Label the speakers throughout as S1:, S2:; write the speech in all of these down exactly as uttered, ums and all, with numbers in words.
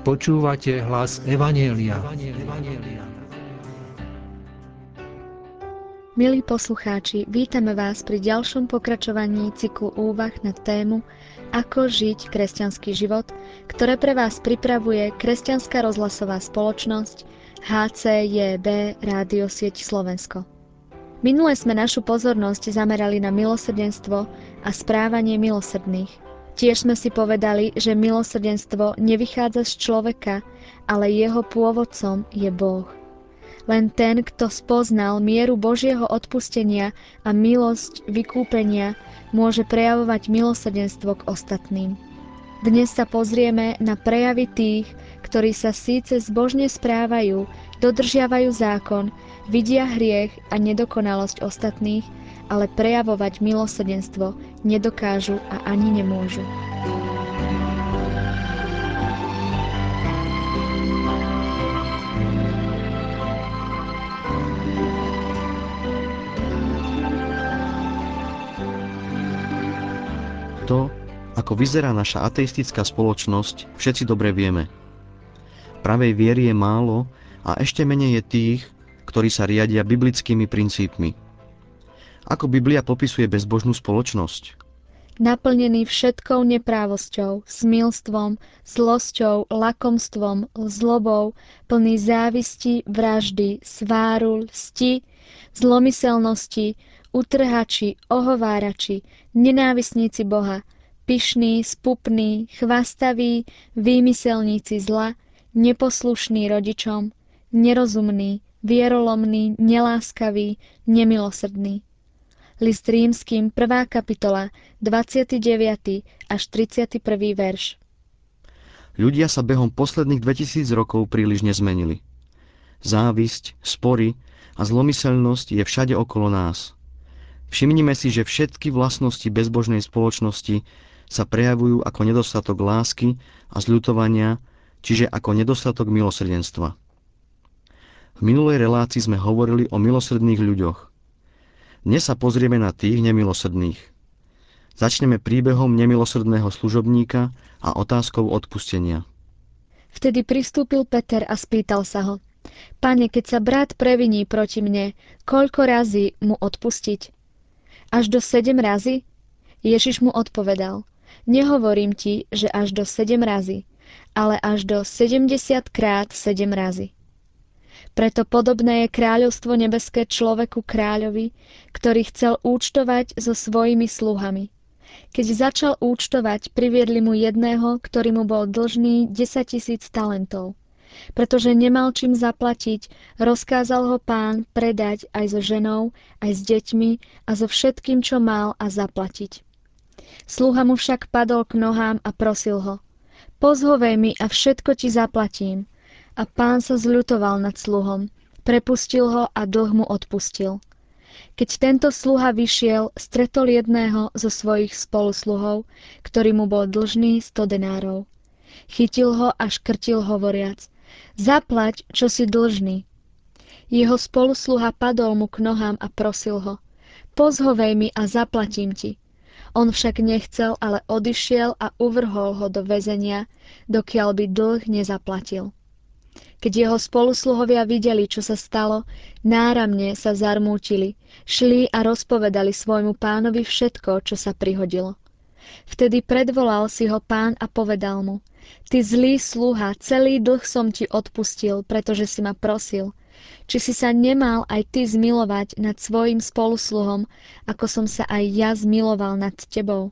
S1: Počúvate hlas Evanjelia.
S2: Milí poslucháči, vítame vás pri ďalšom pokračovaní cyklu úvah na tému Ako žiť kresťanský život, ktoré pre vás pripravuje Kresťanská rozhlasová spoločnosť há cé jé bé Rádio Sieť Slovensko. Minule sme našu pozornosť zamerali na milosrdenstvo a správanie milosrdných. Tiež sme si povedali, že milosrdenstvo nevychádza z človeka, ale jeho pôvodcom je Boh. Len ten, kto spoznal mieru Božieho odpustenia a milosť vykúpenia, môže prejavovať milosrdenstvo k ostatným. Dnes sa pozrieme na prejavy tých, ktorí sa síce zbožne správajú, dodržiavajú zákon, vidia hriech a nedokonalosť ostatných, ale prejavovať milosrdenstvo nedokážu a ani nemôžu.
S3: To, ako vyzerá naša ateistická spoločnosť, všetci dobre vieme. Pravej viery je málo a ešte menej je tých, ktorí sa riadia biblickými princípmi. Ako Biblia popisuje bezbožnú spoločnosť?
S2: Naplnený všetkou neprávosťou, smilstvom, zlosťou, lakomstvom, zlobou, plný závisti, vraždy, sváru, lsti, zlomyselnosti, utrhači, ohovárači, nenávisníci Boha, pyšní, spupní, chvastaví, výmyselníci zla, neposlušní rodičom, nerozumní, vierolomní, neláskaví, nemilosrdní. List Rímskym, prvá kapitola, dvadsiaty deviaty až tridsiaty prvý verš.
S3: Ľudia sa behom posledných dvetisíc rokov príliš nezmenili. Závisť, spory a zlomyselnosť je všade okolo nás. Všimnime si, že všetky vlastnosti bezbožnej spoločnosti sa prejavujú ako nedostatok lásky a zľutovania, čiže ako nedostatok milosrdenstva. V minulej relácii sme hovorili o milosrdných ľuďoch. Dnes sa pozrieme na tých nemilosrdných. Začneme príbehom nemilosrdného služobníka a otázkou odpustenia.
S2: Vtedy pristúpil Peter a spýtal sa ho: Pane, keď sa brat previní proti mne, koľko razy mu odpustiť? Až do sedem razy? Ježiš mu odpovedal: Nehovorím ti, že až do sedem razy, ale až do sedemdesiatkrát sedem razy. Preto podobné je kráľovstvo nebeské človeku kráľovi, ktorý chcel účtovať so svojimi sluhami. Keď začal účtovať, priviedli mu jedného, ktorý mu bol dlžný desaťtisíc talentov. Pretože nemal čím zaplatiť, rozkázal ho pán predať aj so ženou, aj s deťmi a so všetkým, čo mal, a zaplatiť. Sluha mu však padol k nohám a prosil ho: Pozhovej mi a všetko ti zaplatím. A pán sa zľutoval nad sluhom, prepustil ho a dlh mu odpustil. Keď tento sluha vyšiel, stretol jedného zo svojich spolusluhov, ktorý mu bol dlžný sto denárov. Chytil ho a škrtil hovoriac: Zaplať, čo si dlžný. Jeho spolusluha padol mu k nohám a prosil ho: Pozhovej mi a zaplatím ti. On však nechcel, ale odišiel a uvrhol ho do väzenia, dokiaľ by dlh nezaplatil. Keď jeho spolusluhovia videli, čo sa stalo, náramne sa zarmútili, šli a rozpovedali svojmu pánovi všetko, čo sa prihodilo. Vtedy predvolal si ho pán a povedal mu: Ty zlý sluha, celý dlh som ti odpustil, pretože si ma prosil. Či si sa nemal aj ty zmilovať nad svojim spolusluhom, ako som sa aj ja zmiloval nad tebou?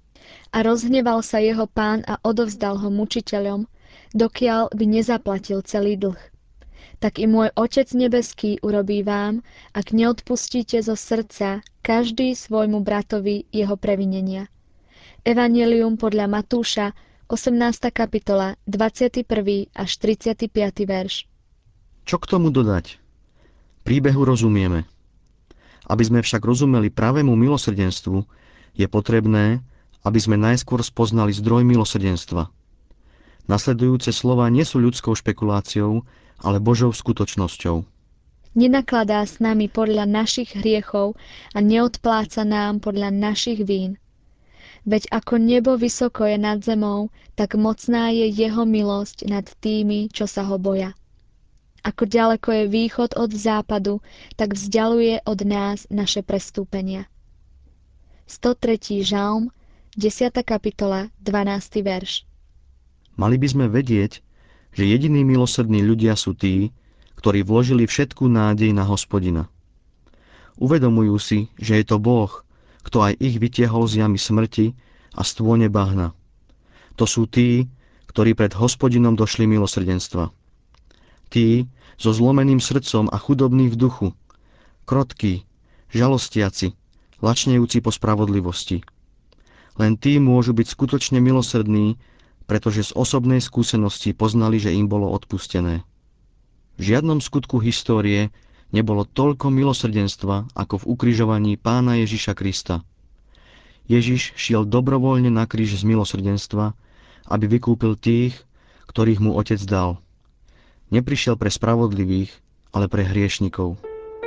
S2: A rozhneval sa jeho pán a odovzdal ho mučiteľom, dokiaľ by nezaplatil celý dlh. Tak i môj Otec nebeský urobí vám, ak neodpustíte zo srdca každý svojmu bratovi jeho previnenia. Evanjelium podľa Matúša, osemnásta kapitola, dvadsiaty prvý až tridsiaty piaty verš.
S3: Čo k tomu dodať? Príbehu rozumieme. Aby sme však rozumeli pravému milosrdenstvu, je potrebné, aby sme najskôr spoznali zdroj milosrdenstva. Nasledujúce slová nie sú ľudskou špekuláciou, ale Božou skutočnosťou.
S2: Nenakladá s nami podľa našich hriechov a neodpláca nám podľa našich vín. Veď ako nebo vysoko je nad zemou, tak mocná je jeho milosť nad tými, čo sa ho boja. Ako ďaleko je východ od západu, tak vzdialuje od nás naše prestúpenia. stotretí žalm, desiata kapitola, dvanásty verš.
S3: Mali by sme vedieť, že jediní milosrdní ľudia sú tí, ktorí vložili všetkú nádej na Hospodina. Uvedomujú si, že je to Boh, kto aj ich vytiahol z jamy smrti a z tône bahna. To sú tí, ktorí pred Hospodinom došli milosrdenstva. Tí so zlomeným srdcom a chudobní v duchu, krotkí, žalostiaci, lačnejúci po spravodlivosti. Len tí môžu byť skutočne milosrdní, pretože z osobnej skúsenosti poznali, že im bolo odpustené. V žiadnom skutku histórie nebolo toľko milosrdenstva, ako v ukrižovaní Pána Ježiša Krista. Ježiš šiel dobrovoľne na kríž z milosrdenstva, aby vykúpil tých, ktorých mu Otec dal. Neprišiel pre spravodlivých, ale pre hriešnikov.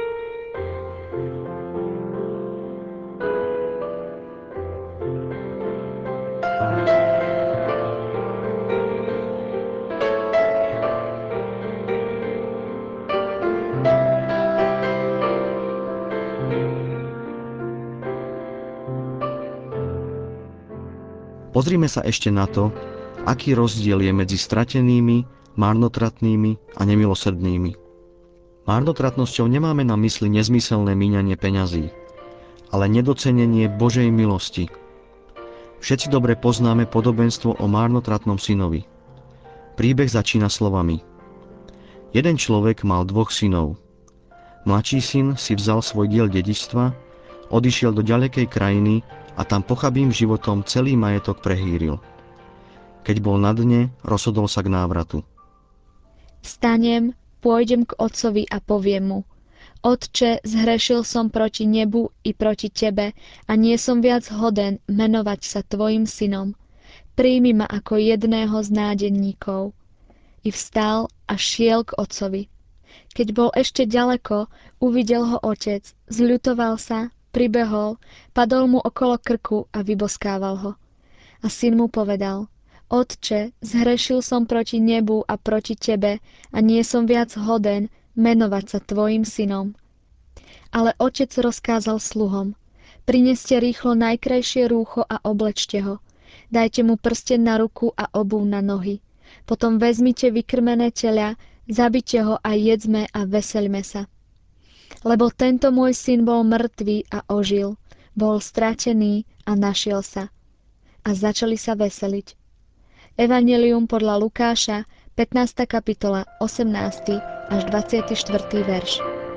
S3: Pozrime sa ešte na to, aký rozdiel je medzi stratenými, marnotratnými a nemilosrdnými. Marnotratnosťou nemáme na mysli nezmyselné míňanie peňazí, ale nedocenenie Božej milosti. Všetci dobre poznáme podobenstvo o marnotratnom synovi. Príbeh začína slovami. Jeden človek mal dvoch synov. Mladší syn si vzal svoj diel dedičstva, odišiel do ďalekej krajiny a tam pochabým životom celý majetok prehýril. Keď bol na dne, rozhodol sa k návratu.
S2: Vstanem, pôjdem k otcovi a poviem mu: Otče, zhrešil som proti nebu i proti tebe a nie som viac hoden menovať sa tvojim synom. Príjmi ma ako jedného z nádenníkov. I vstal a šiel k otcovi. Keď bol ešte ďaleko, uvidel ho otec, zľutoval sa, pribehol, padol mu okolo krku a vyboskával ho. A syn mu povedal: Otče, zhrešil som proti nebu a proti tebe a nie som viac hoden menovať sa tvojim synom. Ale otec rozkázal sluhom: Prineste rýchlo najkrajšie rúcho a oblečte ho. Dajte mu prsteň na ruku a obuv na nohy. Potom vezmite vykrmené teľa, zabite ho a jedzme a veseľme sa. Lebo tento môj syn bol mŕtvý a ožil, bol stratený a našiel sa. A začali sa veseliť. Evanjelium podľa Lukáša, pätnásta kapitola, osemnásty až dvadsiaty štvrtý verš.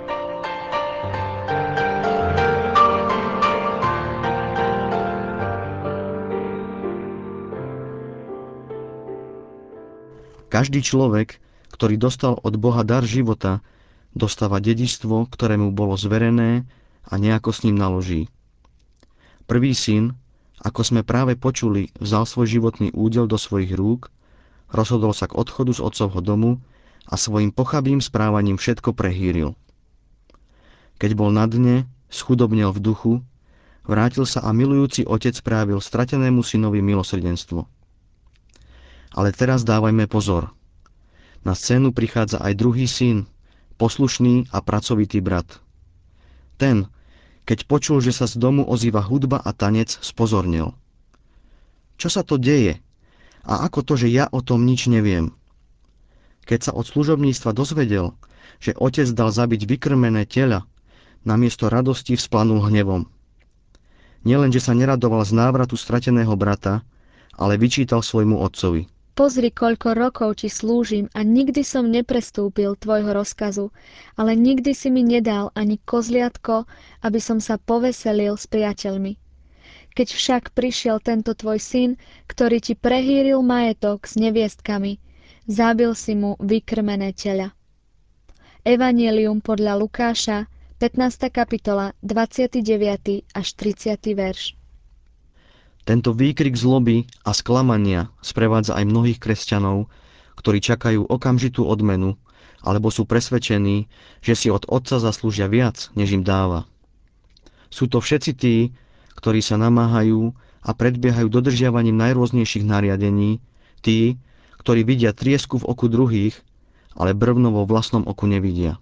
S3: Každý človek, ktorý dostal od Boha dar života, dostáva dedičstvo, ktoré mu bolo zverené a nejako s ním naloží. Prvý syn, ako sme práve počuli, vzal svoj životný údel do svojich rúk, rozhodol sa k odchodu z otcovho domu a svojim pochabým správaním všetko prehýril. Keď bol na dne, schudobnel v duchu, vrátil sa a milujúci otec právil stratenému synovi milosrdenstvo. Ale teraz dávajme pozor. Na scénu prichádza aj druhý syn, poslušný a pracovitý brat. Ten, keď počul, že sa z domu ozýva hudba a tanec, spozornil. Čo sa to deje? A ako to, že ja o tom nič neviem? Keď sa od služobníctva dozvedel, že otec dal zabiť vykrmené teľa, namiesto radosti vzplanul hnevom. Nielen, že sa neradoval z návratu strateného brata, ale vyčítal svojmu otcovi.
S2: Pozri, koľko rokov ti slúžim a nikdy som neprestúpil tvojho rozkazu, ale nikdy si mi nedal ani kozliatko, aby som sa poveselil s priateľmi. Keď však prišiel tento tvoj syn, ktorý ti prehýril majetok s neviestkami, zabil si mu vykrmené teľa. Evanjelium podľa Lukáša, pätnásta kapitola, dvadsiaty deviaty až tridsiaty verš.
S3: Tento výkrik zloby a sklamania sprevádza aj mnohých kresťanov, ktorí čakajú okamžitú odmenu, alebo sú presvedčení, že si od otca zaslúžia viac, než im dáva. Sú to všetci tí, ktorí sa namáhajú, a predbiehajú dodržiavaním najrôznejších nariadení, tí, ktorí vidia triesku v oku druhých, ale brvno vo vlastnom oku nevidia.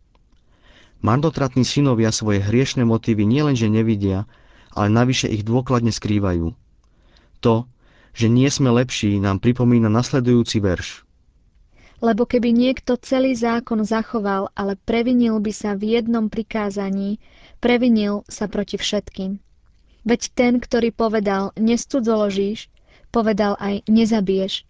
S3: Marnotratní synovia svoje hriešne motívy nielenže nevidia, ale navyše ich dôkladne skrývajú. To, že nie sme lepší, nám pripomína nasledujúci verš.
S2: Lebo keby niekto celý zákon zachoval, ale previnil by sa v jednom prikázaní, previnil sa proti všetkým. Veď ten, ktorý povedal nescudzoložíš, povedal aj nezabiješ.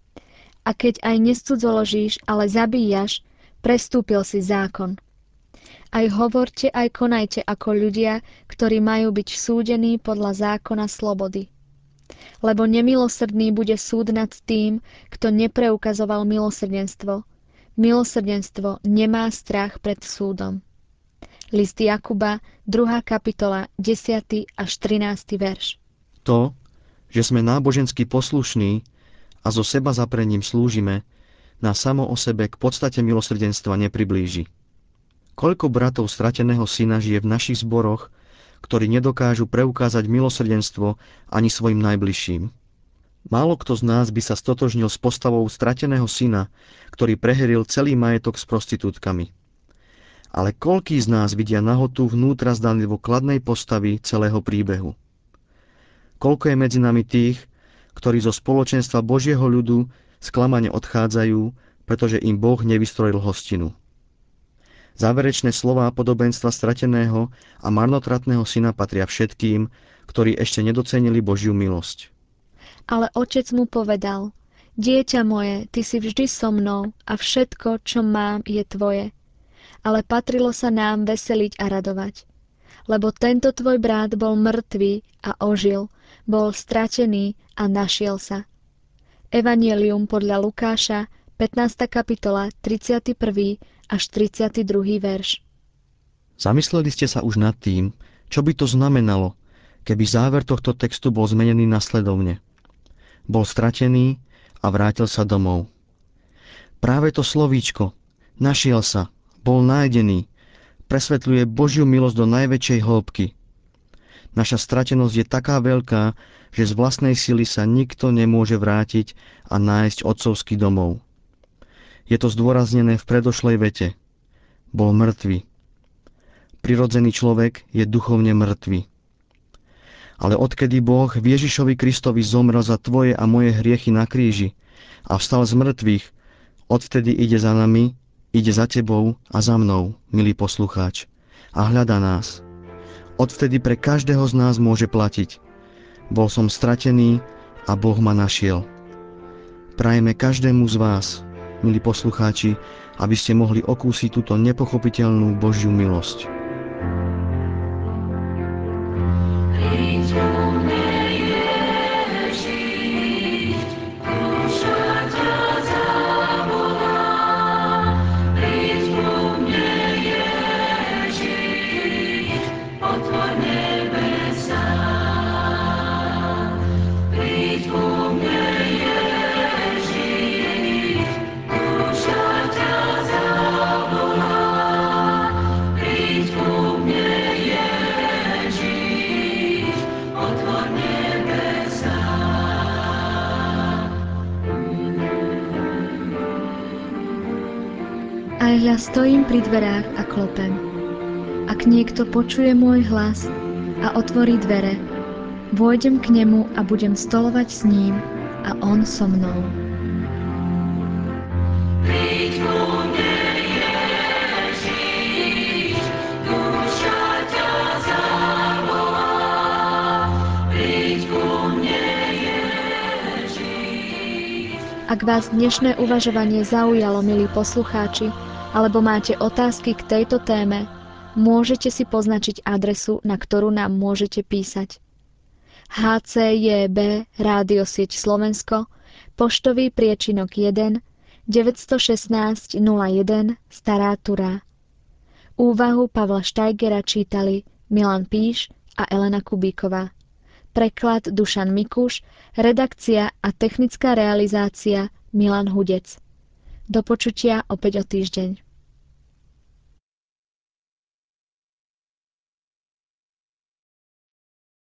S2: A keď aj nescudzoložíš, ale zabíjaš, prestúpil si zákon. Aj hovorte, aj konajte ako ľudia, ktorí majú byť súdení podľa zákona slobody. Lebo nemilosrdný bude súd nad tým, kto nepreukazoval milosrdenstvo. Milosrdenstvo nemá strach pred súdom. List Jakuba, druhá kapitola, desiaty až trinásty verš.
S3: To, že sme nábožensky poslušní a so seba zaprením slúžime, nás samo o sebe k podstate milosrdenstva nepriblíži. Koľko bratov strateného syna žije v našich zboroch, ktorí nedokážu preukázať milosrdenstvo ani svojim najbližším. Málo kto z nás by sa stotožnil s postavou strateného syna, ktorý preheril celý majetok s prostitútkami. Ale koľký z nás vidia nahotu vnútra zdanlivo kladnej postavy celého príbehu? Koľko je medzi nami tých, ktorí zo spoločenstva Božieho ľudu sklamane odchádzajú, pretože im Boh nevystrojil hostinu. Záverečné slová podobenstva strateného a marnotratného syna patria všetkým, ktorí ešte nedocenili Božiu milosť.
S2: Ale otec mu povedal, dieťa moje, ty si vždy so mnou a všetko, čo mám, je tvoje. Ale patrilo sa nám veseliť a radovať. Lebo tento tvoj brat bol mŕtvý a ožil, bol stratený a našiel sa. Evangelium podľa Lukáša, pätnásta kapitola, tridsiaty prvý až tridsiaty druhý verš.
S3: Zamysleli ste sa už nad tým, čo by to znamenalo, keby záver tohto textu bol zmenený nasledovne. Bol stratený a vrátil sa domov. Práve to slovíčko, našiel sa, bol nájdený, presvetľuje Božiu milosť do najväčšej hĺbky. Naša stratenosť je taká veľká, že z vlastnej sily sa nikto nemôže vrátiť a nájsť otcovský domov. Je to zdôraznené v predošlej vete. Bol mŕtvy. Prirodzený človek je duchovne mŕtvy. Ale odkedy Boh v Ježišovi Kristovi zomrel za tvoje a moje hriechy na kríži a vstal z mŕtvych, odvtedy ide za nami, ide za tebou a za mnou, milý poslucháč, a hľadá nás. Odvtedy pre každého z nás môže platiť. Bol som stratený a Boh ma našiel. Prajeme každému z vás, milí poslucháči, aby ste mohli okúsiť túto nepochopiteľnú Božiu milosť.
S2: Aj hľa stojím pri dverách a klopem. Ak niekto počuje môj hlas a otvorí dvere, vôjdem k nemu a budem stolovať s ním a on so mnou. Príď ku mne, Ježiš, duša ťa zavolá. Príď ku mne, Ježiš. Ak vás dnešné uvažovanie zaujalo, milí poslucháči, alebo máte otázky k tejto téme, môžete si poznačiť adresu, na ktorú nám môžete písať. há cé jé bé Rádiosieť Slovensko, poštový priečinok jeden, deväťstošestnásť nula jeden, Stará Turá. Úvahu Pavla Štajgera čítali Milan Píš a Elena Kubíková. Preklad Dušan Mikuš, redakcia a technická realizácia Milan Hudec. Do počutia opäť o týždeň.